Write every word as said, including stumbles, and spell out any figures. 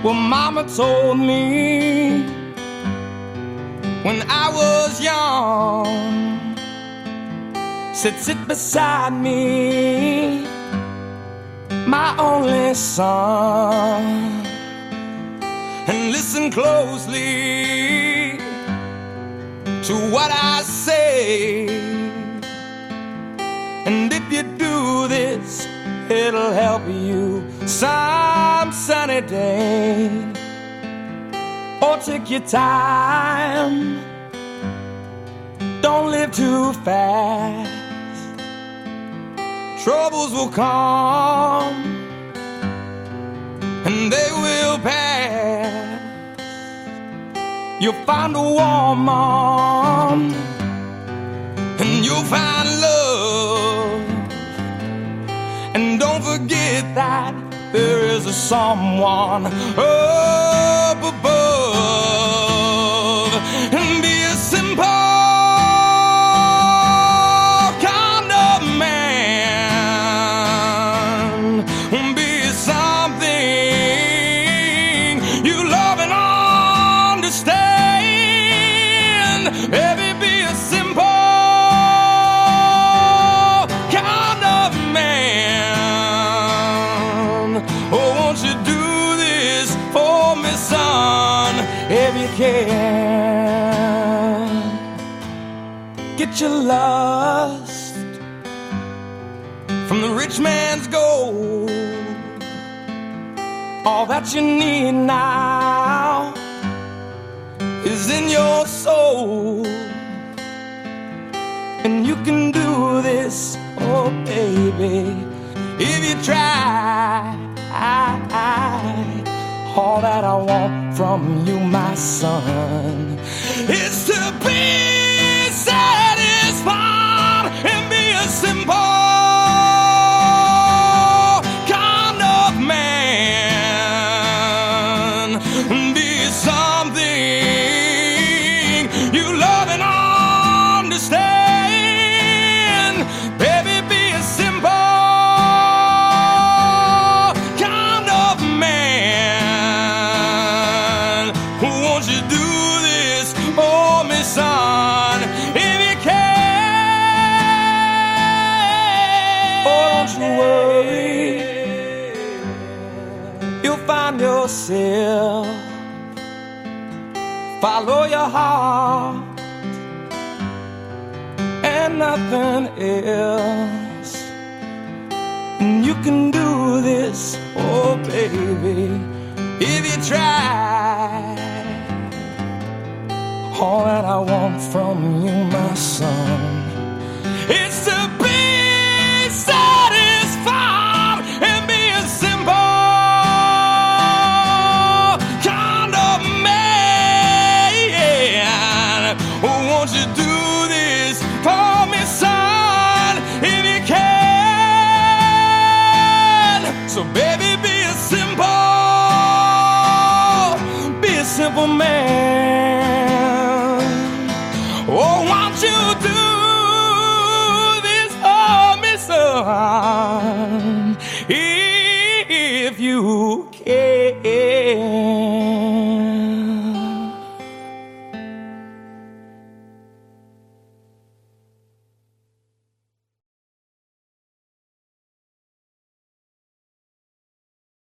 Well, Mama told me when I was young, said sit beside me, my only son, and listen closely to what I say. And if you do this, it'll help you some sunny day. Or take your time, don't live too fast. Troubles will come and they will pass. You'll find a warm arm and you'll find love. And don't forget that there is a someone up above. And be a simple kind of man. Be something you love and understand. Baby, be a simple kind of man. Oh, won't you do this for me, son, if you can? Get your lust from the rich man's gold. All that you need now is in your soul. And you can do this, oh baby, if you try. All that I want from you, my son, is to be satisfied and be a simple kind of man. Be something you love and understand. Baby, be a simple kind of man. Won't you do this for me, son, if you can? Oh, don't you worry, you'll find yourself. Follow your heart and nothing else. And you can do this, oh baby, if you try. All that I want from you, my son, is to be satisfied and be a simple kind of man. Oh, won't you do this for me, son, if you can? So baby, be a simple, be a simple man. Oh, won't you do this for me, son, if you